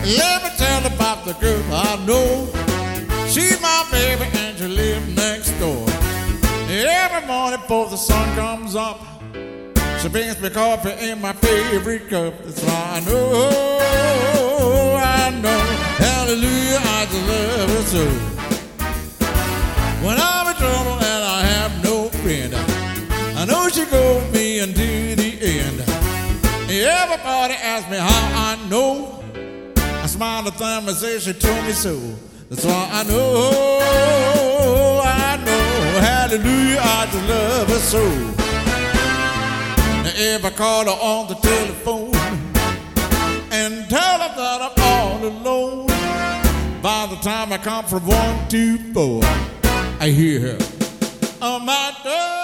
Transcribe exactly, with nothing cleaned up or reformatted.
Let me tell about the girl I know. She's my baby and she lives next door. Every morning before the sun comes up, she brings me coffee in my favorite cup. That's why I know, I know, hallelujah, I just love her so. When I'm in trouble and I have no friend, I know she goes with me until the end. Everybody asks me how I know. I smile at them and say she told me so. That's why I know, I know, hallelujah, I just love her so. Now if I call her on the telephone and tell her that I'm all alone, by the time I come from one to four, I hear her on my door.